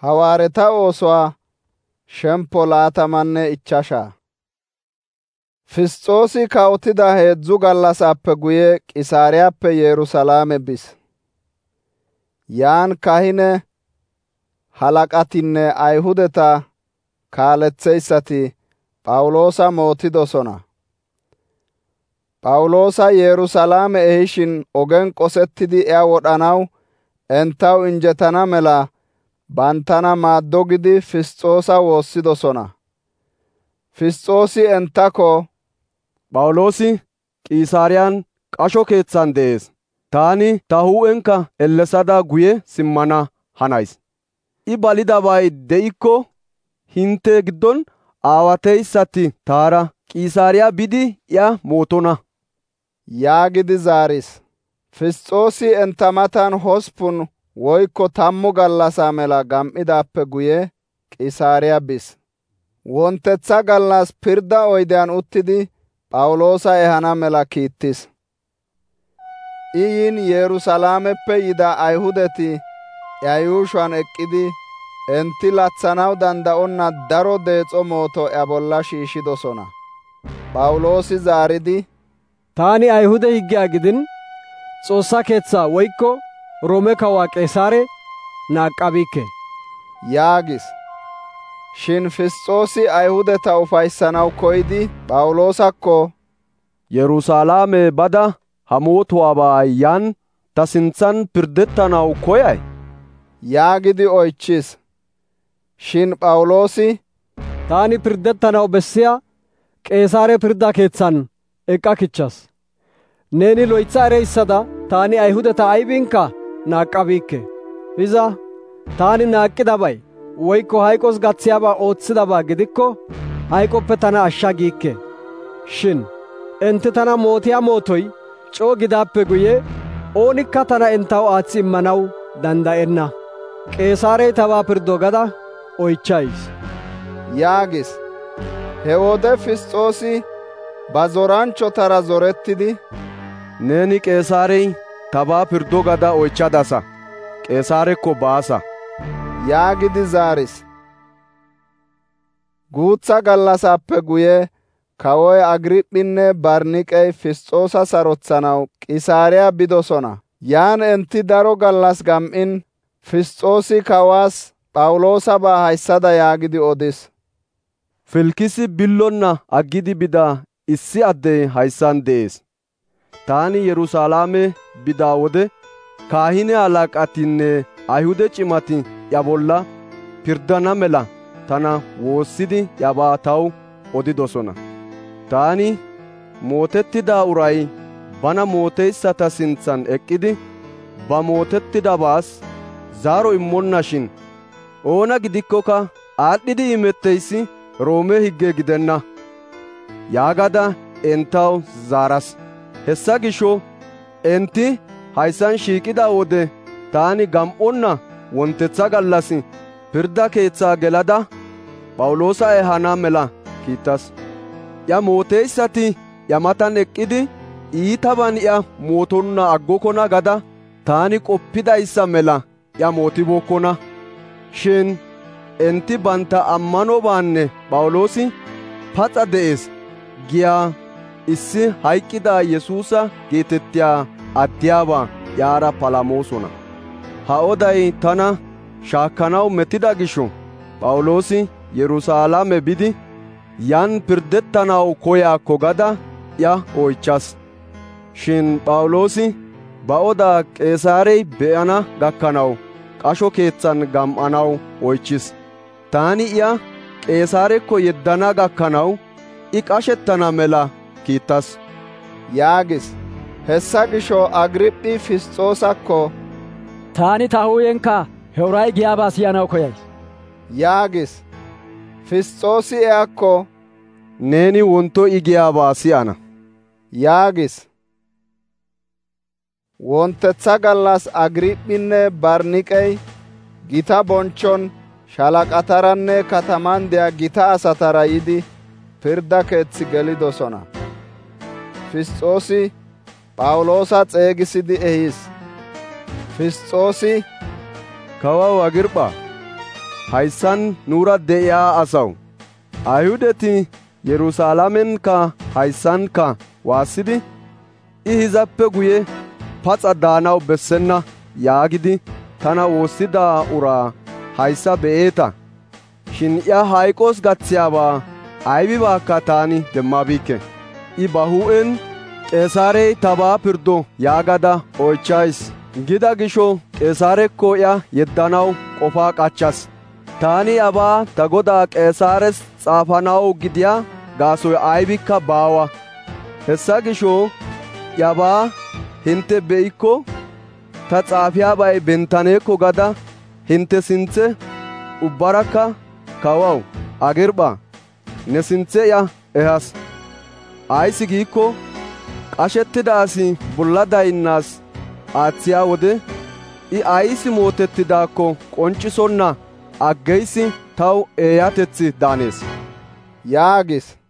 Hawaareta oosuwaa shemppo 25. Fisxoosi kawotida 3 gallasaappe guye Qisaariyappe Yerusalaame bis. Yaan kahine halaqatinne Ayhudeta kaaletheyssati Phawuloosa mootidosona. Phawuloosa Yerusalaame ehishin ogen qosettidi iya wodhanaw entaw injetana mela bantana maaddo gidi Fisxoosa woossidosona. Fisxoosi entako, Phawuloosi Qisaariyan qasho keethan dees. Taani ta huuphenka ellesada guye simmana hanays. I balidabay de'ikko hinte giddon aawateyssati taara Qisaariya bidi iya mootona. yaagidi zaaris. Fisxoosi enta matan 8 woykko 10 gallasa mela gam7idaappe guye Qisaariya bis. Wontetha gallas pirda oydeyan uttidi Phawuloosa ehana mela kiittis. I yin Yerusalaameppe yida Ayhudeti iya yuushuwan eqqidi enti lathanaw danda'onna daro deexo mooto iya bolla shiishidosona. Phawuloosi zaaridi, Taani Ayhude higgiya gidin Xoossa keeththa woykko Roome kawaa Qeesaare naaqqabiikke yaagis. Shin Fisxoosi Ayhudeta ufayssanaw koydi Phawuloosakko, Yerusalaame bada ha mootuwaabaa yan ta sinthan pirdettanaw koyay? yaagidi oychis. Shin Phawuloosi, Taani pirdettanaw bessiya Qeesaare pirda keethan eqqa kichchas. Neeni loytha ereyssada taani Ayhudeta aybinkka naaqqabiikke. Iza taani naaqqidabay woykko hayqos gaththiyaba ooththidaba gidikko hayqoppe tana ashsha giikke. Shin enti tana mootiya mootoy c'oo gidaappe guye oonikka tana entaw aaththi immanaw danda'enna. Qeesaarey tabaa pirdo gada oychchays yaagis. He wode Fisxoosi ba zoranchchotara zorettidi, Neeni Qeesaarey tabaa pirdo gada oychchadasa. Qeesaarekko baasa yaagidi zaaris. Guutha gallasaappe guye kawoy Agriiphinne Barniqey Fisxoosa sarothanaw Qisaariya bidosona. Yaan enti daro gallas gam7in Fisxoosi kawaas Phawuloosabaa hayssada yaagidi odis. Filkisi billonna aggidi bida issi addey hayssan dees. Taani Yerusalaame bida wode kaahine halaqatinne Ayhude cimati ya bolla pirdana mela tana woossidi yabaa taw odidosona. Taani mootettida uray bana mooteyssata sinthan eqqidi ba mootettidabaas zaaro immonnashin oona gidikkoka aadhdhidi imetteyssi Roome higge gidenna yaagada entaw zaaras. Hessa gisho enti hayssan shiiqida wode taani gam7onna wontetha gallas pirda keethaa gelada Phawuloosa ehana mela kiittas. Ya mooteyssati ya matan eqqidi iitaban iya mootonna aggokona gada taani qoppidayssa mela ya mootibookkona. Shin enti banta ammanobaanne Phawuloosi paxa de'ees giyaa issi hayqqida Yesuusa geetettiya addiyaabaa yaara palamoosona. Ha oday tana shaakkanaw metida gisho Phawuloosi Yerusalaame bidi yan pirdettanaw koyaakko gada ya oychchas. Shin Phawuloosi ba odaa Qeesaarey be'ana gakkanaw qasho keethan gam7anaw oychis. Taani iya Qeesaarekko yeddana gakkanaw I qashettana mela kiittas yaagis. Hessa gisho Agriiphi Fisxoosakko, Taani ta huuphenkka he uray giyaabaa siyanaw koyays yaagis. Fisxoosi iyakko, Neeni wonto I giyaabaa siyana yaagis. Wontetha gallas Agriiphinne Barniqey gita bonchon shalaqataranne kataman deya gita asatara yidi pirda keethi gelidosona. Fisxoosi Phawuloosa xeegisidi ehis. Fisxoosi, Kawaw Agirpha, hayssan nuura de'iya asaw, Ayhudeti Yerusaalamenka hayssanka waassidi, I hizappe guye paxa daanaw bessenna yaagidi tana woossida uraa hayssa be'eeta. Shin iya hayqos gathiyaabaa aybibaakka taani demmabiikke. I ba hu'en Qeesaarey tabaa pirdo yaagada oychchays gida gisho Qeesaarekko iya yeddanaw qofaa qachchas. Taani abaa ta godaa Qeesaares xaafanaw gidiyaa gaasoy aybikka baawa. Hessa gisho yabaa hintte be'ikko ta xaafiyaabay benttaneekko gada hintte sinthe ubbarakka kawaw Agirpha ne sinthe ya ehas. Ays giikko qashettida asi bolla daynnas aaththiya wode I ays mootettidaakko qonccisonna aggeysi taw eeyateththi daanees» yaagis.